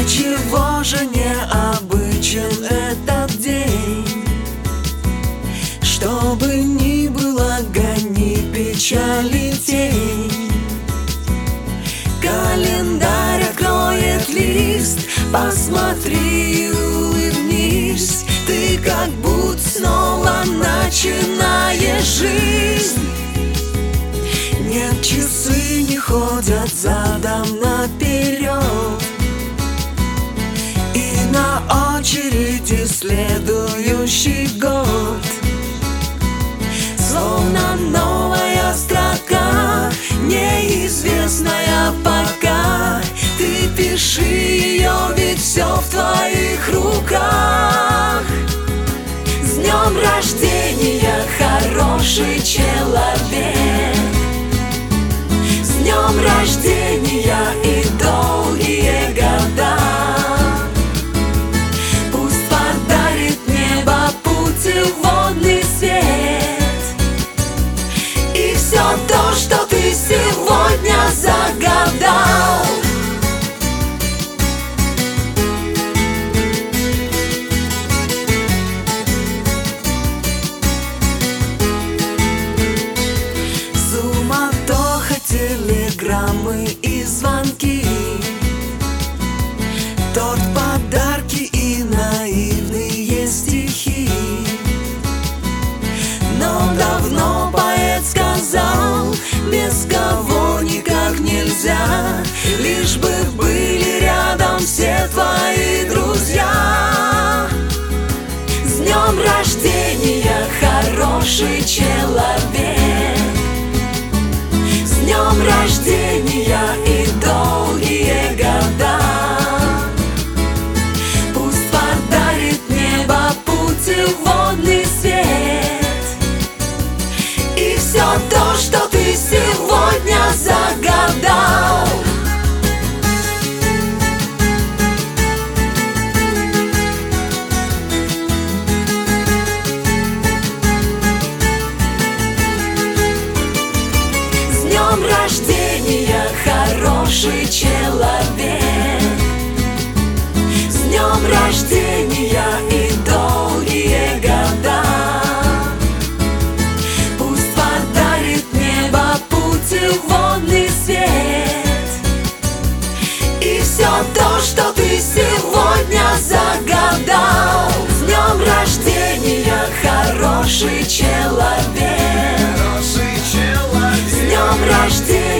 чего же необычен этот день? Чтобы ни было гони печали тень. Календарь откроет лист, посмотри и улыбнись. Ты как будто снова начинаешь жизнь. Нет, часы не ходят задом наперед, и на очереди следующий год. Словно новая строка, неизвестная пока. Ты пиши ее, ведь все в твоих руках. С днем рождения, хороший человек! С днем рождения и долгие года! Пусть подарит небо путеводный свет и все то, что ты сегодня загадал. Суматоха, телеграммы и звонки, торт, подарки и наивные стихи. Но давно поэт сказал, без кого никак нельзя, лишь бы были рядом все твои друзья. С днем рождения, хороший человек! С днем рождения и долгие года! Пусть подарит небо путеводный свет и все то, что ты сегодня загадал. С днем рождения, хороший человек! С днем рождения и долгие года! Пусть подарит небо путеводный свет и все то, что ты сегодня загадал. С днем рождения, хороший человек! С днем рождения!